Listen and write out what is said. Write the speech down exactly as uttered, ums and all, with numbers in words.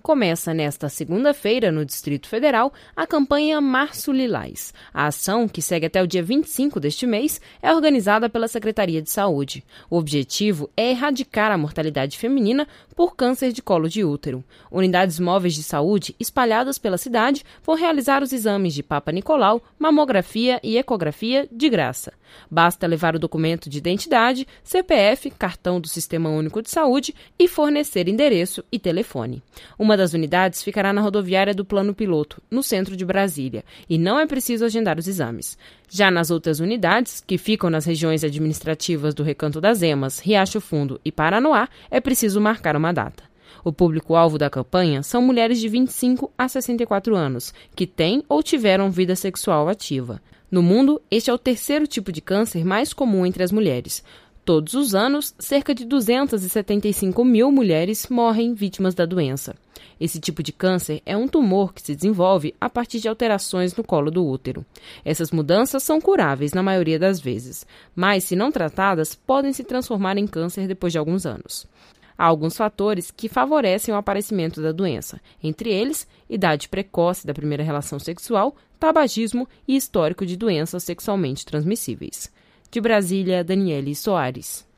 Começa nesta segunda-feira, no Distrito Federal, a campanha Março Lilás. A ação, que segue até o dia vinte e cinco deste mês, é organizada pela Secretaria de Saúde. O objetivo é erradicar a mortalidade feminina por câncer de colo de útero. Unidades móveis de saúde espalhadas pela cidade vão realizar os exames de Papa Nicolau, mamografia e ecografia de graça. Basta levar o documento de identidade, C P F, cartão do Sistema Único de Saúde e fornecer endereço e telefone. Uma das unidades ficará na rodoviária do Plano Piloto, no centro de Brasília, e não é preciso agendar os exames. Já nas outras unidades, que ficam nas regiões administrativas do Recanto das Emas, Riacho Fundo e Paranoá, é preciso marcar uma data. O público-alvo da campanha são mulheres de vinte e cinco a sessenta e quatro anos, que têm ou tiveram vida sexual ativa. No mundo, este é o terceiro tipo de câncer mais comum entre as mulheres. Todos os anos, cerca de duzentas e setenta e cinco mil mulheres morrem vítimas da doença. Esse tipo de câncer é um tumor que se desenvolve a partir de alterações no colo do útero. Essas mudanças são curáveis na maioria das vezes, mas, se não tratadas, podem se transformar em câncer depois de alguns anos. Há alguns fatores que favorecem o aparecimento da doença, entre eles, idade precoce da primeira relação sexual, tabagismo e histórico de doenças sexualmente transmissíveis. De Brasília, Daniele Soares.